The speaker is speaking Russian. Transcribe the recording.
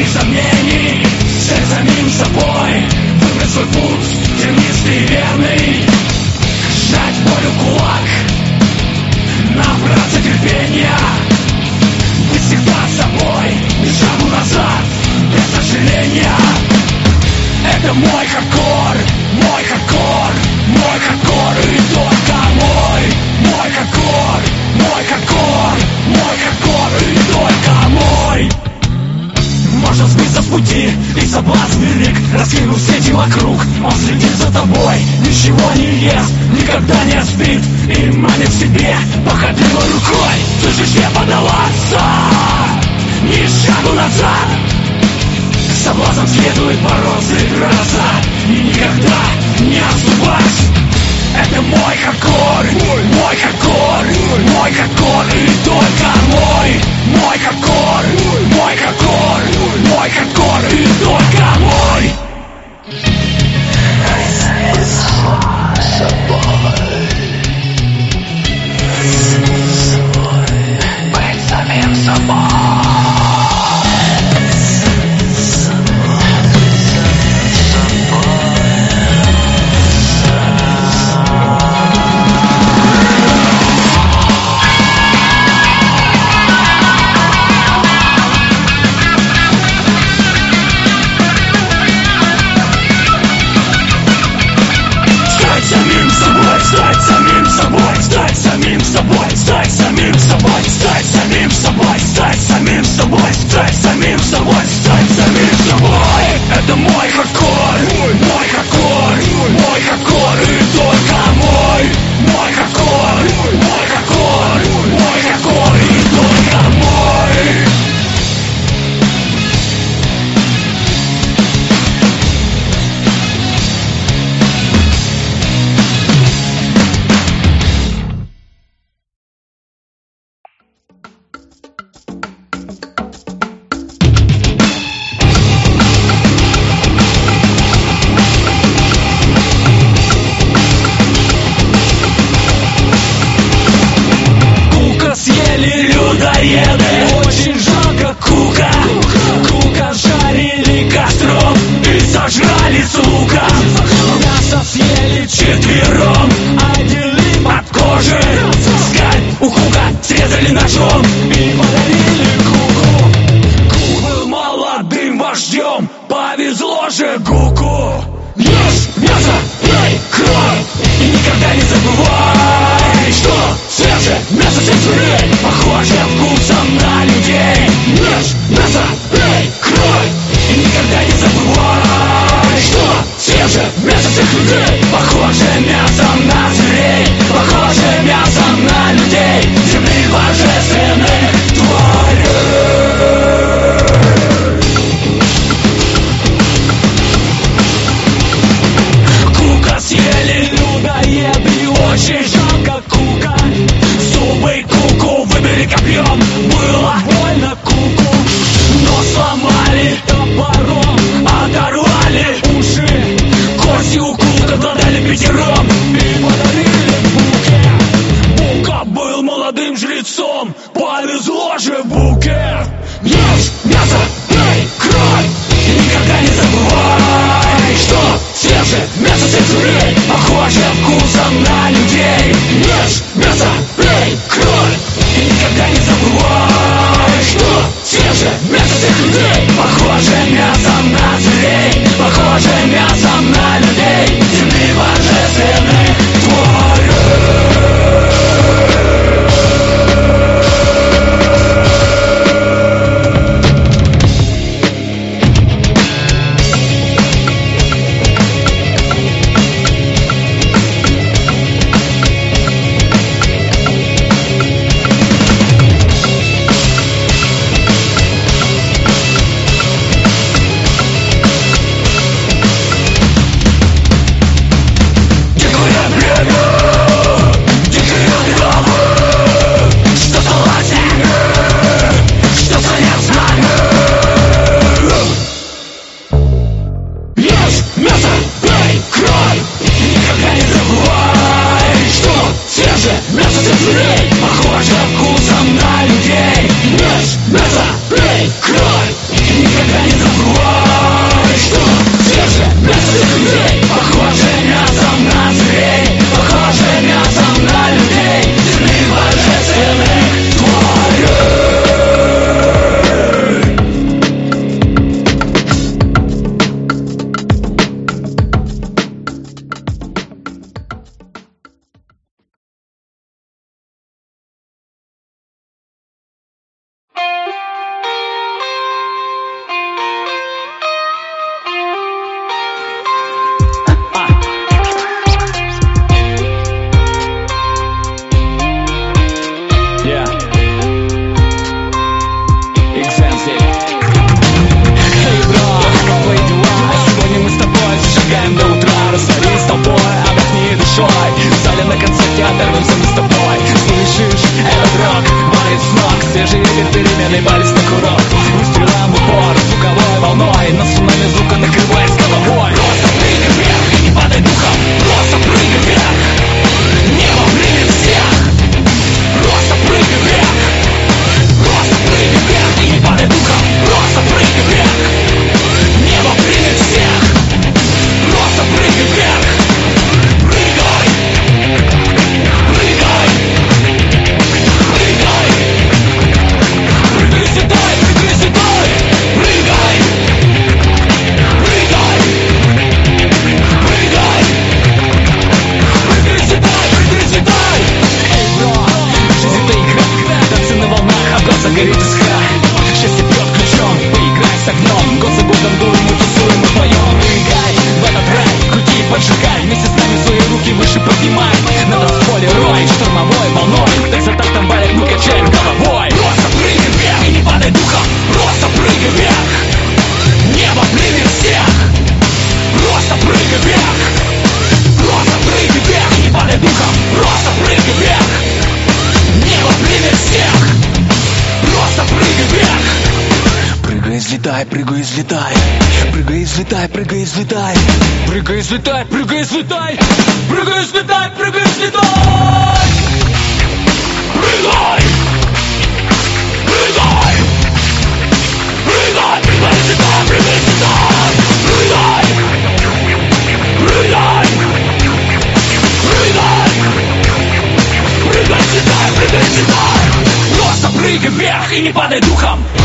сомнений. Стать самим собой, выбрать свой путь, тернистый и верный. Сжать болью кулак, набраться терпения. Быть всегда собой, ни шагу назад, без сожаления. Это мой хардкор, мой хардкор, мой хардкор и только мой. Мой хардкор, мой хардкор, мой хардкор и только мой. Можно сбиться с пути, и соблазн велик. Раскинул сети вокруг, он следит за тобой. Ничего не ест, никогда не спит и манит в себе походливой рукой. Слышишь, не поддаваться, ни шагу назад. Соблазн следует бороться и драться, и никогда не отступать. Это мой хардкор, мой хардкор, мой хардкор и только мой. Мой хардкор, мой хардкор, мой хардкор и только мой. Быть самим собой. Стать самим собой, стать самим собой, стать самим собой, стать самим собой, стать самим собой, стать самим собой, стать самим собой. Это мой хардкор, мой хардкор, мой хардкор и только мой. Мой хардкор, мой хардкор, мой хардкор и только мой. Очень жалко кука, кука жарили костром и сожрали с луком. Мясо съели четвером, отделив от кожи. Скальп у кука срезали ножом и подарили куку. Кук был молодым вождем, повезло же куку. Ешь мясо, пей кровь и никогда не забывай, что свежее мясо тяжелее, похоже вкусом на людей. Ешь мясо, пей кровь и никогда не забывай, что свежее мясо тяжелее, похоже мясом на зверей, похоже мясом на людей, земли божественных тварей. Съели людоеды, очень жалко кука. Зубы куку выбили копьем, было больно куку. Но сломали топором, оторвали уши. Кости у кука гладали пятером и подарили буке. Бука был молодым жрецом, повезло же буке. Ешь мясо, пей кровь и никогда не забывай, что свежее мясо тяжелее, похоже вкусом на людей. Ешь мясо, пей кровь и никогда не забывай, что свежее мясо тяжелее, похоже мясом на зверей, похоже мясом на людей, земли божественных тварей. Похоже вкусом на людей. Ешь мясо, пей кровь и никогда не вернемся мы с тобой. Слышишь, этот рок валит с ног, свежий ветер переменный палец на курок. Выстрелом в упор, звуковой волной, на цунами звука накрывает с головой. Просто прыгай вверх и не падай духом, просто прыгай вверх. Небо примет всех. Просто прыгай вверх. Просто прыгай вверх и не падай духом, просто прыгай вверх. Небо примет всех. Просто прыгай вверх. Прыгай. Прыгай. Прыгай. Прыгай седой, прыгай седой. Прыгай. Прыгай. Прыгай. Прыгай седой, прыгай седой. Эй, бро, жизнь это игра, танцы на волнах, а год загорит искра. Счастье бьет ключом, поиграй с огнем. Год за годом дуем, мы тусуем и поем. Прыгай в этот рай, крути и поджигай. Вместе с нами свои руки выше поднимай. На танцполе рой, штормовой волной. Так за тактом валит, мы качаем головой. Просто прыгай вверх и не падай духом, просто прыгай вверх. Небо примет всех. Просто прыгай вверх. Просто прыгай вверх и не падай духом, просто прыгай вверх. Небо примет всех. Просто прыгай вверх. Прыгай, взлетай, прыгай, взлетай. Прыгай, взлетай, прыгай, взлетай. Прыгай, взлетай, прыгай, взлетай. Прыгай, взлетай, прыгай, взлетай. Прыгай. Прыгай. Прыгай, прыгай сюда, прыгай сюда. Прыгай. Прыгай. Прыгай. Прыгай сюда, прыгай сюда. Просто прыгай вверх и не падай духом.